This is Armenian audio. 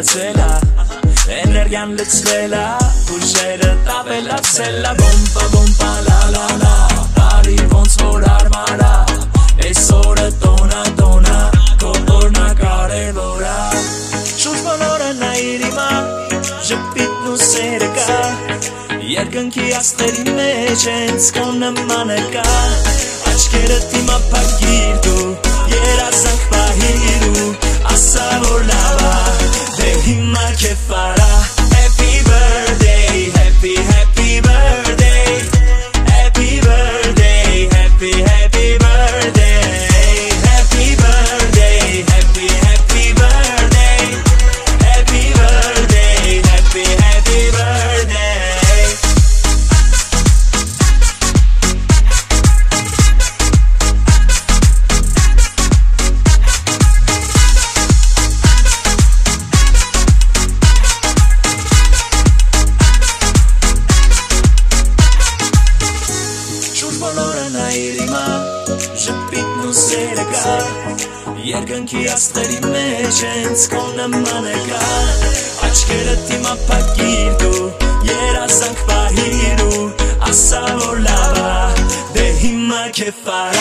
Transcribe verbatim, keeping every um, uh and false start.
լացելա Էներգյան լծվելա Ուժերը տավելա ցելա Բոմպա բոմպա լա լա լա Բարի ոնց որ արմարա Այս օրը տոնա տոնա Քո օրնա կարևորա Շուրջ բոլորը նայիր իմա Ժպիտն ու սերը կա Երկնքի աստղերի մեջ հենց քո նմանը կա Աչքերդ իմա փակիր դու Երազանք պահիր ու ասա որ լավ ա Դե հիմա քեֆ արա Happy birthday, happy happy birthday Happy birthday, happy happy birthday Happy birthday, happy happy birthday Happy birthday, happy happy birthday Ժպիտն ու սերը կա Երկնքի աստղերի մեջ հենց քո նմանը կա Աչքերդ իմա փակիր դու Երազանք պահիր ու ասա որ լավ ա Դե հիմա քեֆ ա